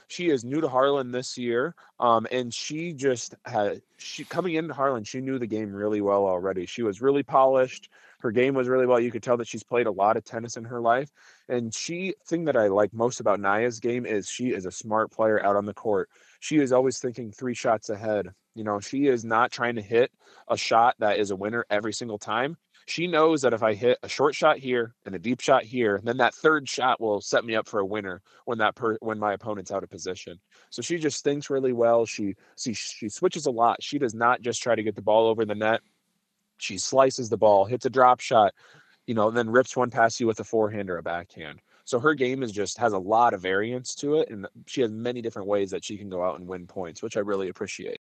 She is new to Harlan this year, and she coming into Harlan, she knew the game really well already. She was really polished. Her game was really well. You could tell that she's played a lot of tennis in her life. And thing that I like most about Naya's game is she is a smart player out on the court. She is always thinking 3 shots ahead. She is not trying to hit a shot that is a winner every single time. She knows that if I hit a short shot here and a deep shot here, then that third shot will set me up for a winner when my opponent's out of position. So she just thinks really well. She switches a lot. She does not just try to get the ball over the net. She slices the ball, hits a drop shot, then rips one past you with a forehand or a backhand. So her game has a lot of variance to it, and she has many different ways that she can go out and win points, which I really appreciate.